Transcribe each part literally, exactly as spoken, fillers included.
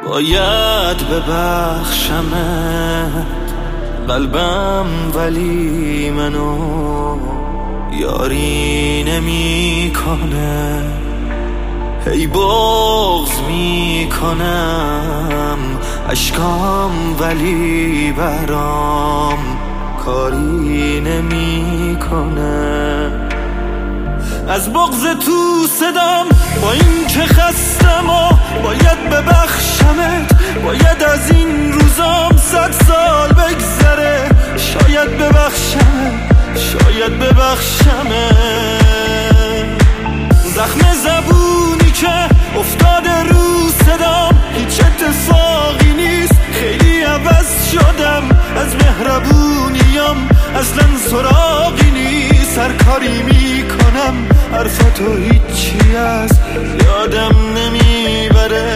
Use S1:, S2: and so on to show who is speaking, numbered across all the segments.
S1: باید ببخشمت قلبم، ولی منو یاری نمی کنه. هی بغض می کنم اشکام، ولی برام کاری نمی کنه. از بغض تو صدام با این که خستم و باید ببخشمت، باید از این روزام صد سال بگذره. شاید ببخشمت، شاید ببخشمت. زخم زبونی که افتاده رو صدام هیچ اتفاقی نیست، خیلی عوض شدم. از مهربونیم اصلا سراغی نیست. هر کاری میکنم حرفاتو هیچی از یادم نمیبره.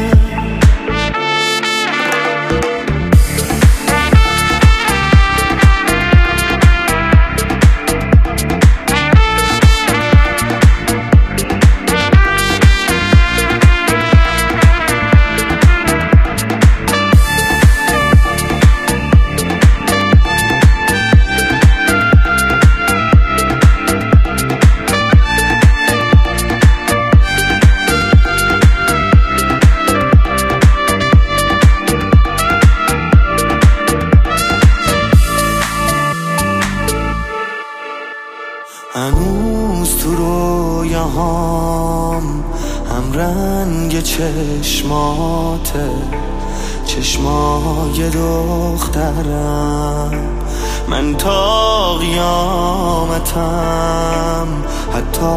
S1: هنوز تو رویاهام هم رنگ چشماته، چشمای دخترم. من تا قیامتم حتی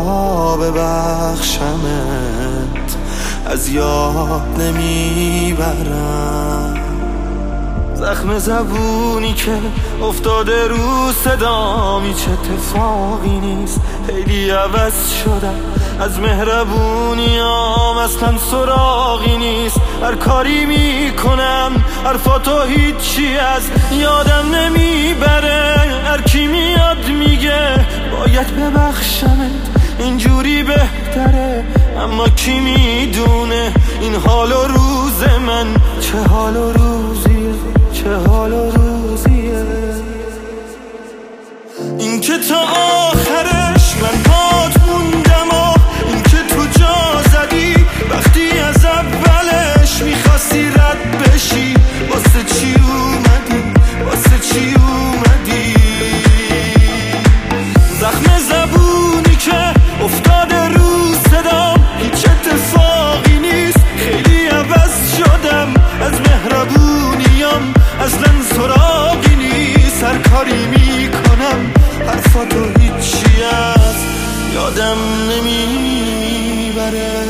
S1: ببخشمت از یاد نمیبرم. زخم زبونی که افتاده رو صدام هیچ اتفاقی نیست، خیلی عوض شدم. از مهربونیام اصلا سراغی نیست. هر کاری میکنم حرفاتو هیچی از یادم نمیبره. هر کی میاد میگه باید ببخشمت، اینجوری بهتره. اما کی میدونه این حال و روز من چه حال و روزیه، چه حال و روزیه. این که تا آخرش من پات موندم و این که تو جا زدی وقتی از اولش میخواستی رد بشی. واسه چی اومدی، واسه چی اومدی؟ زخم زبونی که افتاده رو صدام هیچ اتفاقی نیست، خیلی عوض شدم. از مهربونیم اصلا سراغی نیست. هر کاری میکنم حرفاتو هیچی از یادم نمیبره.